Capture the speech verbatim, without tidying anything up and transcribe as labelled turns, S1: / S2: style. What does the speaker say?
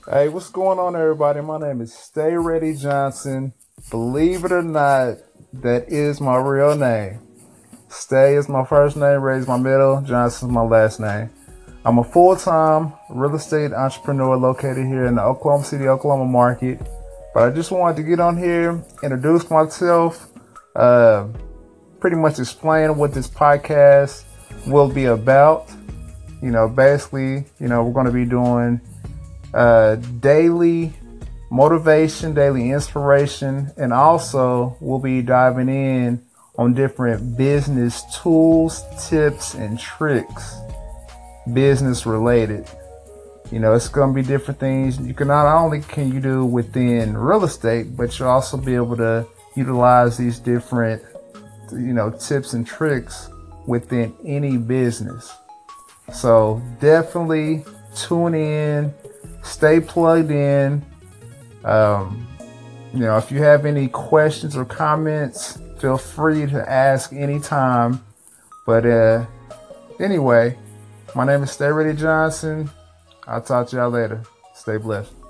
S1: Hey, what's going on, everybody? My name is Stay Ready Johnson. Believe it or not, that is my real name. Stay is my first name, Ready is my middle, Johnson is my last name. I'm a full time real estate entrepreneur located here in the Oklahoma City, Oklahoma market. But I just wanted to get on here, introduce myself, uh, pretty much explain what this podcast will be about. You know, basically, you know, we're going to be doing uh, daily motivation, daily inspiration, and also we'll be diving in on different business tools, tips, and tricks, business related. You know, it's going to be different things. You can not only can you do within real estate, but you'll also be able to utilize these different, you know, tips and tricks within any business. So definitely tune in, stay plugged in. Um, you know, if you have any questions or comments, feel free to ask anytime. But uh, anyway, my name is Stay Ready Johnson. I'll talk to y'all later. Stay blessed.